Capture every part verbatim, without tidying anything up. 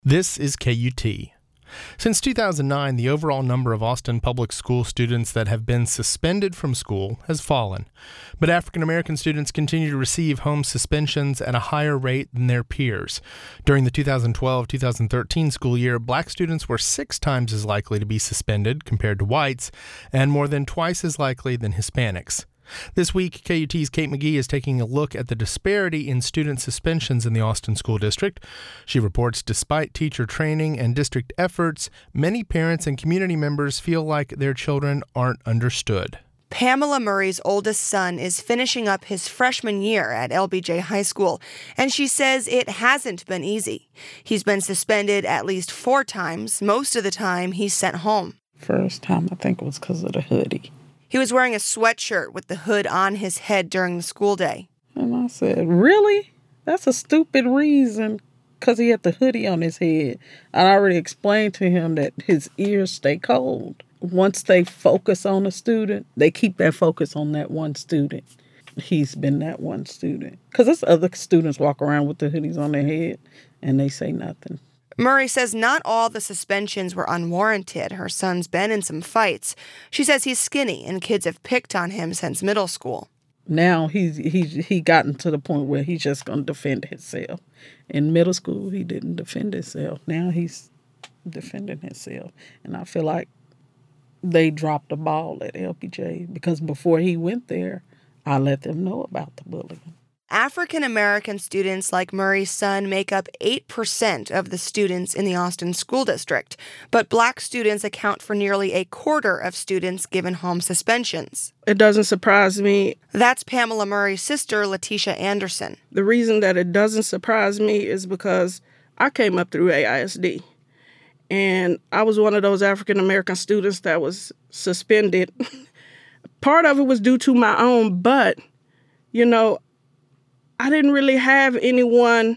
This is K U T. Since two thousand nine, the overall number of Austin public school students that have been suspended from school has fallen. But African American students continue to receive home suspensions at a higher rate than their peers. During the two thousand twelve two thousand thirteen school year, black students were six times as likely to be suspended compared to whites, and more than twice as likely than Hispanics. This week, K U T's Kate McGee is taking a look at the disparity in student suspensions in the Austin School District. She reports despite teacher training and district efforts, many parents and community members feel like their children aren't understood. Pamela Murray's oldest son is finishing up his freshman year at L B J High School, and she says it hasn't been easy. He's been suspended at least four times. Most of the time, he's sent home. First time, I think it was because of the hoodie. He was wearing a sweatshirt with the hood on his head during the school day. And I said, really? That's a stupid reason, because he had the hoodie on his head. I already explained to him that his ears stay cold. Once they focus on a student, they keep that focus on that one student. He's been that one student. Because there's other students walk around with the hoodies on their head, and they say nothing. Murray says not all the suspensions were unwarranted. Her son's been in some fights. She says he's skinny and kids have picked on him since middle school. Now he's he's he gotten to the point where he's just going to defend himself. In middle school, he didn't defend himself. Now he's defending himself. And I feel like they dropped the ball at L B J because before he went there, I let them know about the bullying. African American students like Murray's son make up eight percent of the students in the Austin School District, but black students account for nearly a quarter of students given home suspensions. It doesn't surprise me. That's Pamela Murray's sister, Letitia Anderson. The reason that it doesn't surprise me is because I came up through A I S D, and I was one of those African American students that was suspended. Part of it was due to my own, but, you know, I didn't really have anyone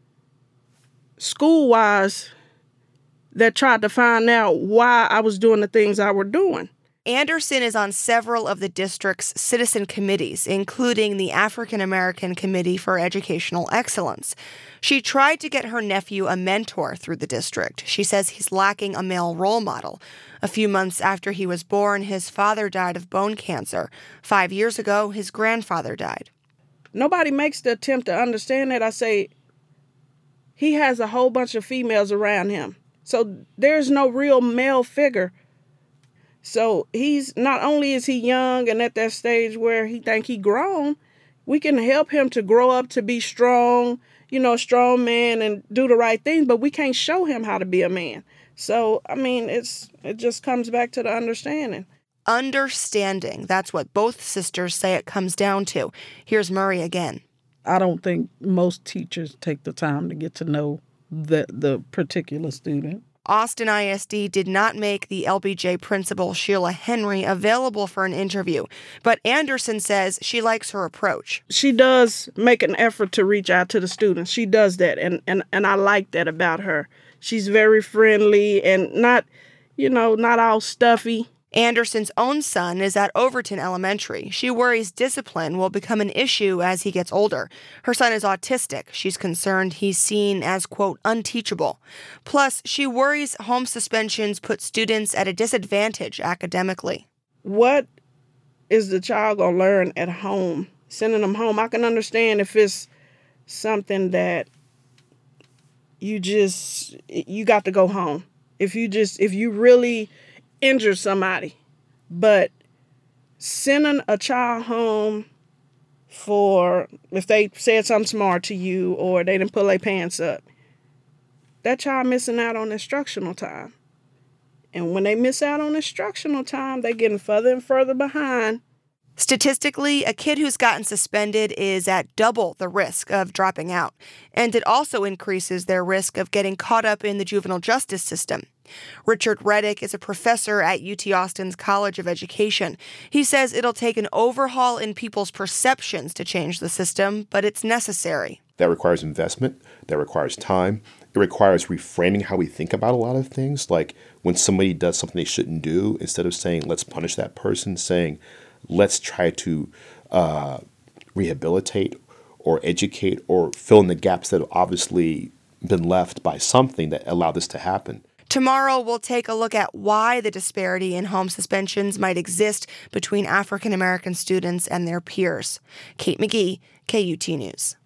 school-wise that tried to find out why I was doing the things I were doing. Anderson is on several of the district's citizen committees, including the African American Committee for Educational Excellence. She tried to get her nephew a mentor through the district. She says he's lacking a male role model. A few months after he was born, his father died of bone cancer. Five years ago, his grandfather died. Nobody makes the attempt to understand that. I say, he has a whole bunch of females around him. So there's no real male figure. So he's, not only is he young and at that stage where he think he grown, we can help him to grow up to be strong, you know, strong man and do the right thing, but we can't show him how to be a man. So, I mean, it's it just comes back to the understanding. Understanding. That's what both sisters say it comes down to. Here's Murray again. I don't think most teachers take the time to get to know the the particular student. Austin I S D did not make the L B J principal, Sheila Henry, available for an interview, but Anderson says she likes her approach. She does make an effort to reach out to the students. She does that, and, and, and I like that about her. She's very friendly and not, you know, not all stuffy. Anderson's own son is at Overton Elementary. She worries discipline will become an issue as he gets older. Her son is autistic. She's concerned he's seen as, quote, unteachable. Plus, she worries home suspensions put students at a disadvantage academically. What is the child going to learn at home? Sending them home, I can understand if it's something that you just, you got to go home. If you just, if you really injure somebody, but sending a child home for if they said something smart to you or they didn't pull their pants up, that child missing out on instructional time. And when they miss out on instructional time, they're getting further and further behind. Statistically, a kid who's gotten suspended is at double the risk of dropping out, and it also increases their risk of getting caught up in the juvenile justice system. Richard Reddick is a professor at U T Austin's College of Education. He says it'll take an overhaul in people's perceptions to change the system, but it's necessary. That requires investment. That requires time. It requires reframing how we think about a lot of things, like when somebody does something they shouldn't do, instead of saying, let's punish that person, saying, let's try to uh, rehabilitate or educate or fill in the gaps that obviously been left by something that allowed this to happen. Tomorrow, we'll take a look at why the disparity in home suspensions might exist between African American students and their peers. Kate McGee, K U T News.